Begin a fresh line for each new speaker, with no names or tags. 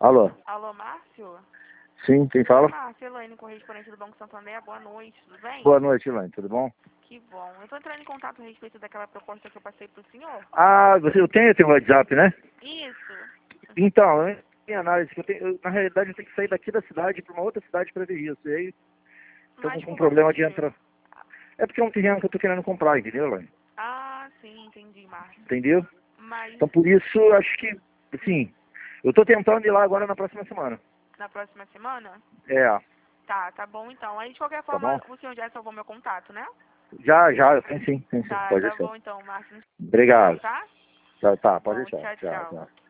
Alô?
Alô, Márcio?
Sim, quem fala?
Márcio, Elaine, correspondente do Banco Santander. Boa noite, tudo bem?
Boa noite, Elaine, tudo bom?
Que bom. Eu tô entrando em contato a respeito daquela proposta que eu passei pro senhor.
Ah, eu tenho teu WhatsApp, né?
Isso.
Então, eu tenho análise, que na realidade eu tenho que sair daqui da cidade para uma outra cidade para ver isso. E aí,
Mas
estamos com um
por qual
problema de
motivo?
entrar. É porque é um terreno que eu tô querendo comprar, entendeu, Elaine?
Ah, sim, entendi, Márcio.
Entendeu?
Mas
Então, por isso, eu acho que, assim, eu tô tentando ir lá agora na próxima semana.
na próxima semana?
É,
Tá bom então. Aí de qualquer
tá
forma,
bom?
o senhor já salvou meu contato, né?
Já, tem sim,
Tá
pode deixar.
bom então, Márcio. Não,
Obrigado.
tá?
Tá,
Bom,
pode deixar.
tchau,
Tchau,
tchau.
tchau.